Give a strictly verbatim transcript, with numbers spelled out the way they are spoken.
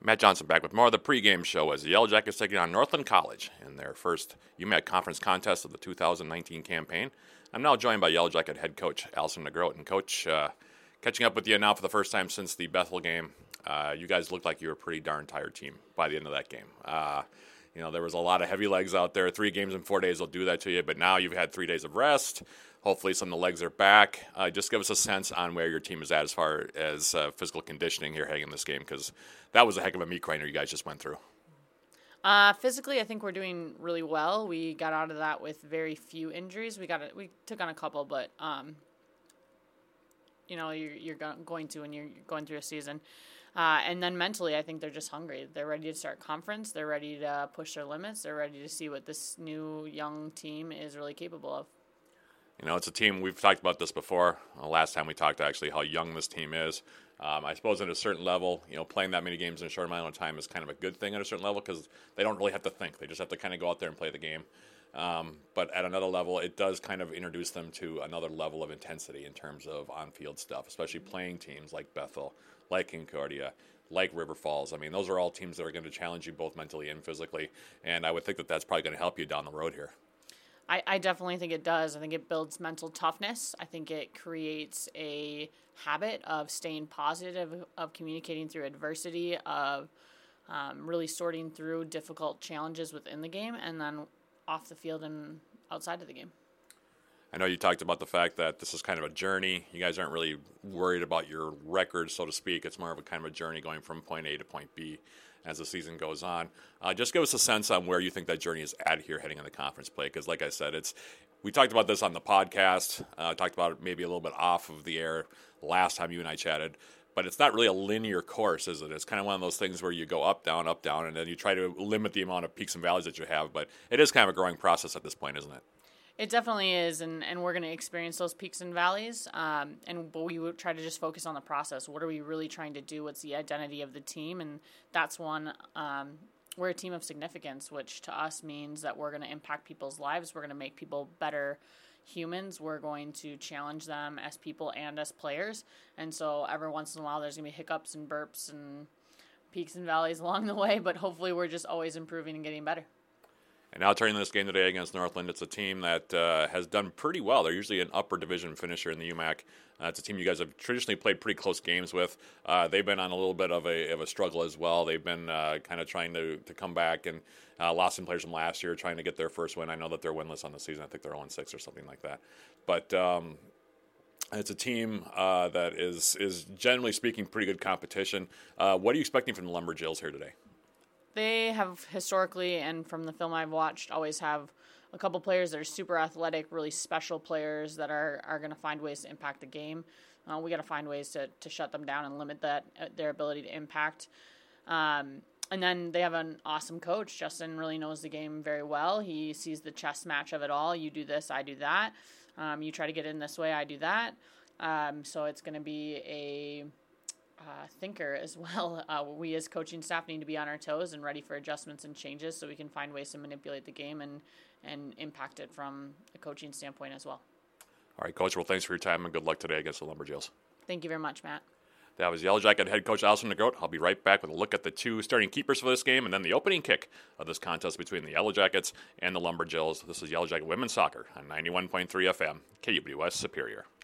Matt Johnson back with more of the pregame show as the Yellow Jackets taking on Northland College in their first U M A C Conference contest of the two thousand nineteen campaign. I'm now joined by Yellow Jacket head coach Allison DeGroat. And Coach, uh, catching up with you now for the first time since the Bethel game, uh, you guys looked like you were a pretty darn tired team by the end of that game. Uh, you know, there was a lot of heavy legs out there. Three games in four days will do that to you, but now you've had three days of rest. Hopefully some of the legs are back. Uh, just give us a sense on where your team is at as far as uh, physical conditioning here heading in this game, because that was a heck of a meat grinder you guys just went through. Uh, physically, I think we're doing really well. We got out of that with very few injuries. We got a, we took on a couple, but um, you know, you're, you're going to when you're going through a season. Uh, and then mentally, I think they're just hungry. They're ready to start conference. They're ready to push their limits. They're ready to see what this new young team is really capable of. You know, it's a team, we've talked about this before. Uh, last time we talked, actually, how young this team is. Um, I suppose at a certain level, you know, playing that many games in a short amount of time is kind of a good thing at a certain level because they don't really have to think. They just have to kind of go out there and play the game. Um, but at another level, it does kind of introduce them to another level of intensity in terms of on-field stuff, especially playing teams like Bethel, like Concordia, like River Falls. I mean, those are all teams that are going to challenge you both mentally and physically, and I would think that that's probably going to help you down the road here. I, I definitely think it does. I think it builds mental toughness. I think it creates a habit of staying positive, of communicating through adversity, of um, really sorting through difficult challenges within the game, and then off the field and outside of the game. I know you talked about the fact that this is kind of a journey. You guys aren't really worried about your record, so to speak. It's more of a kind of a journey going from point A to point B as the season goes on. Uh, just give us a sense on where you think that journey is at here heading into conference play, because like I said, it's we talked about this on the podcast, uh, talked about it maybe a little bit off of the air last time you and I chatted, but it's not really a linear course, is it? It's kind of one of those things where you go up, down, up, down, and then you try to limit the amount of peaks and valleys that you have, but it is kind of a growing process at this point, isn't it? It definitely is, and, and we're going to experience those peaks and valleys, um, and but we would try to just focus on the process. What are we really trying to do? What's the identity of the team? And that's one, um, we're a team of significance, which to us means that we're going to impact people's lives. We're going to make people better humans. We're going to challenge them as people and as players. And so every once in a while there's going to be hiccups and burps and peaks and valleys along the way, but hopefully we're just always improving and getting better. And now turning this game today against Northland, it's a team that uh, has done pretty well. They're usually an upper division finisher in the U M A C. Uh, it's a team you guys have traditionally played pretty close games with. Uh, they've been on a little bit of a of a struggle as well. They've been uh, kind of trying to, to come back and uh, lost some players from last year, trying to get their first win. I know that they're winless on the season. I think they're oh and six or something like that. But um, it's a team uh, that is, is generally speaking pretty good competition. Uh, what are you expecting from the Lumberjills here today? They have historically, and from the film I've watched, always have a couple players that are super athletic, really special players that are, are going to find ways to impact the game. Uh, we got to find ways to, to shut them down and limit that uh, their ability to impact. Um, and then they have an awesome coach. Justin really knows the game very well. He sees the chess match of it all. You do this, I do that. Um, you try to get in this way, I do that. Um, so it's going to be a Uh, thinker as well. Uh, we as coaching staff need to be on our toes and ready for adjustments and changes so we can find ways to manipulate the game and, and impact it from a coaching standpoint as well. All right, Coach. Well, thanks for your time and good luck today against the Lumberjills. Thank you very much, Matt. That was Yellow Jacket head coach Allison DeGroat. I'll be right back with a look at the two starting keepers for this game and then the opening kick of this contest between the Yellow Jackets and the Lumberjills. This is Yellow Jacket Women's Soccer on ninety-one point three F M, K U B U S Superior.